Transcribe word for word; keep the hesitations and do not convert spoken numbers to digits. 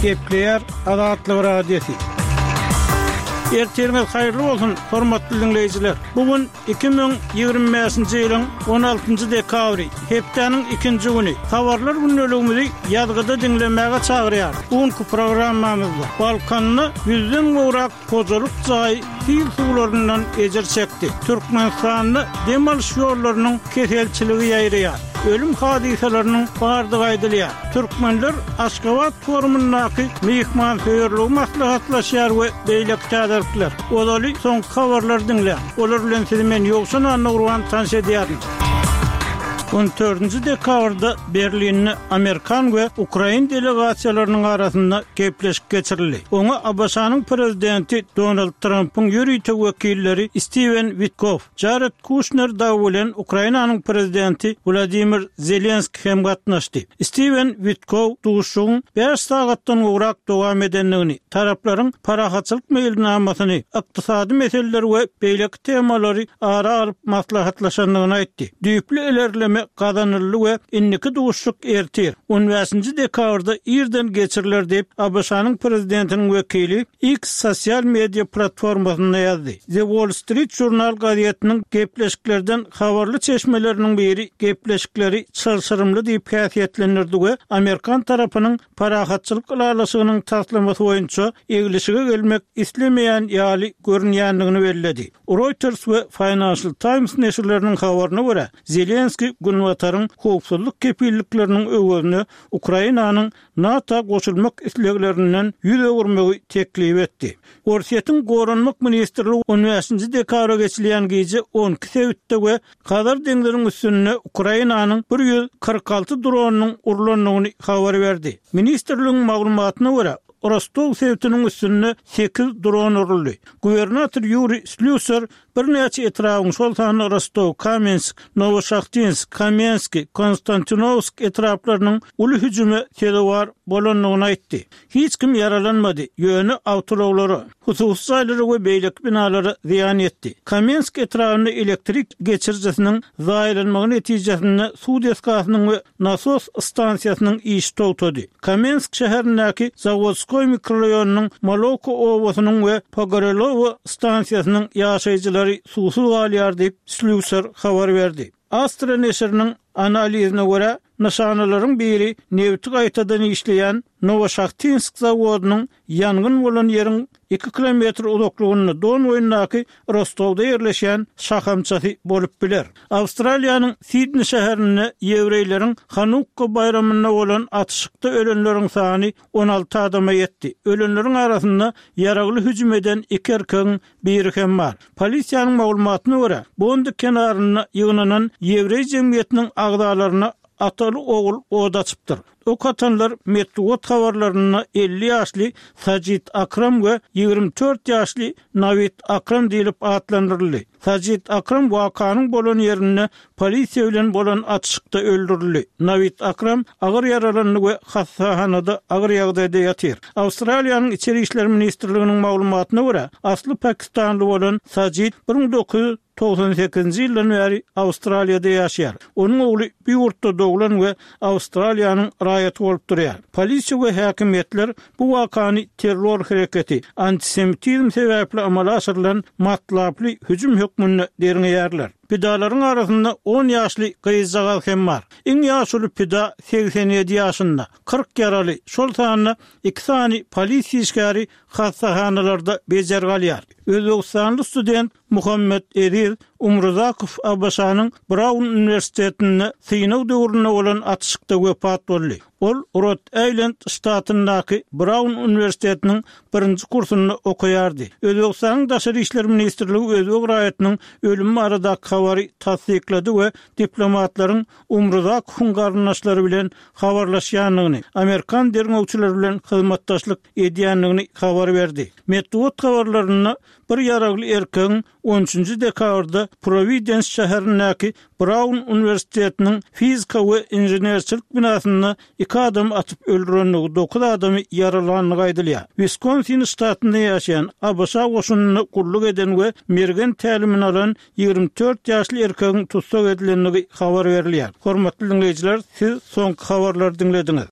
Gepleyer Azatlyk Radiosu. Ertirňiz haýyrly bolsun, hormatly dinleýijiler. Bugun iki bin ýygrimi beşinji ýylyň on altynjy dekabry, hepdeniň ikinji güni. Habarlar günneligimizi ýazgyda dinlemäge çagyrýar. Bugünkü programmamyzda Balkanyny yüzden gorak kozalyk jaý Fil suwlaryndan ejer çekdi. Türkmenistanyny demalş ýollarynyň keselçiligi ýaýrýar. Ölüm hadiselerini bardyg aýdylýar. Türkmenler Aşgabat forumyndaky mehmanhöýerligi maslahatlaşýar we beýlek täderler. Olaly soň habarlar dinle. Olar bilen sizi men ýoksan anagruan tanış edýärim. on dördünji dekabrda Berlinne Amerikan we Ukraina delegasiýalarynyň arasynda gepleşik geçirildi. Oňa A B S-nyň prezidenti Donald Trump'yň ýürüýte wekilleri Steven Witkoff, Jared Kushner da bilen Ukrainanyň prezidenti Vladimir Zelenski hem gatnaşdy. Steven Witkoff duşuň beş sagatdan gorak dowam edenligini, taraplaryň parahatçylyk meýilnamasyny, ykdysady meseleler we beýlek temalary ara alyp maslahatlaşanlygyny aýtdy. Düýpli ilerleme kazanırlı ve inniki duşluk ertir. on beşinji dekabrda irden geçiriler deyip A B S-nyň prezidentiniň wekili X sosial media platformasynda ýazdy. The Wall Street Journal gazetiniň gepleşiklerden habarly çeşmeleriniň biri gepleşikleri çylşyrymly diýip häsiýetlendirdi we Amerikan tarapynyň parahatçylyk ýalysynyň taslamasy boýunça eglişige gelmek islemeýän ýaly görünýändigini bellädi. Reuters we Financial Times neşirleriniň habaryna görä, Zelenski Gunwatarın howpsuzlyk kepillikleriniň öwrüne Ukrainanyň NATO goşulmak isleklerinden ýüz öwürmegi teklip etdi. Orsiýetiň goranmak ministrligi on beşinji dekabra geçilen gece on iki sebitde we Kadar deňleriň üstüne Ukrainanyň bir ýüz kırk alty dronynyň urulanyny habar berdi. Ministrligiň maglumatyna görä Rostov sebitiniň üstüne sekiz dron uruldy. Gubernator Yuri Slusar bir näçe etrawyň şol sany Rostov, Kamensk, Novoshakhtinsk, Kamenski, Konstantinovsk etraplarynyň uly hüjüme sebäp bolanlygyny aýtdy. Hiç kim yaralanmady. Ýöne awtolawlary, hususy saýlary we beýlek binalary ziýan etdi. Kamensk etrawyny elektrik geçirjesiniň zaýlanmagy netijesinde suw deskasynyň we nasos stansiýasynyň iş togtady. Kamensk şäherindäki Zavodskoy mikroraýonynyň Maloko owasynyň we Pogorelovo stansiýasynyň ýaşaýjylary suwsuz galýar diýip Slusar habar berdi. Astra neşiriniň analizine görä, nişanalaryň biri newti gaýtadan işleýän Novoshakhtinsk zawodynyň ýangyn bolan ýeriň iki kilometr uzaklygyny Don boýundaky Rostowda ýerleşen şahamçasy bolup biler. Awstraliýanyň Sydney şäherine ýewreýleriň Hanukka bayramyna bolan atışykda ölenleriň sany on alty adama ýetdi. Ölenleriň arasynda ýaragly hüjüm eden iki erkegiň biri hem bar. Polisiýanyň maglumatyna görä, bondy kenaryna ýygnanan ýewreý jemgyýetiniň agdalaryna ataly ogul oda çypdyr. O katanlar Metruot habarlaryna elli ýaşly Sajid Akram we ýygrimi dört ýaşly Navid Akram diýilip atlandyryldy. Sajid Akram wakanyň bolan ýerine polisiýa bilen bolan atışykda öldürildi. Navid Akram agyr yaralandy we hastahanada agyr ýagdaýda ýatyr. Awstraliýanyň içeri işler ministrliginiň maglumatyna görä, asly Pakistanly bolan Sajid bir ming dokuz ýüz togson sekizinji ýyldan beri Awstraliýada ýaşaýar. Onuň ogly bir ýurtda doglan we Awstraliýanyň raýaty bolup durýar. Polisiýa we häkimetler bu wakany terror hereketi, antisemitizm sebäpli amala aşyrylan matlaply hüjüm hökmüne derňeýärler. Pidalaryň arasynda on ýaşly gyýyzjagal hem bar. Iň ýaşly pida seksen ýedi ýaşynda, kırk ýaraly. Şol sany iki sany polisiýa işgäri hastahanalarda bejer galýar. Özbegistanly student Muhammed Edil Umruzakow A B S-nyň Brown Üniversitetinde synaw döwrüne bolan atışykda wepat boldy. Ol Rhode Island ştatyndaky Brown Üniversitetiniň birinji kursyny okuýardy. Özbegistanyň daşary işler ministrligi özbek raýatynyň ölümi aradaky habary tasdiklady we diplomatlaryň Umruzakowyň garnaşlary bilen habarlaşýanlygyny, Amerikan derňowçylary bilen hyzmatdaşlyk edýänligini habar berdi. Metruot habarlaryna bir ýaragly erkegiň on üçinji dekabrda Providence şäherindäki Brown Üniversitetiniň fizika we inženerçilik binasynda iki adam atyp öldürenligi, dokuz adamy yaralanlygy aýdylýar. Wisconsin ştatynda ýaşaýan A B S goşunyny gulluk eden we mergen tälimini alan ýygrimi dört ýaşly erkegiň tutsak edilenligi habar berilýär. Hormatly dinleýijiler, siz soňky habarlary dinlediňiz.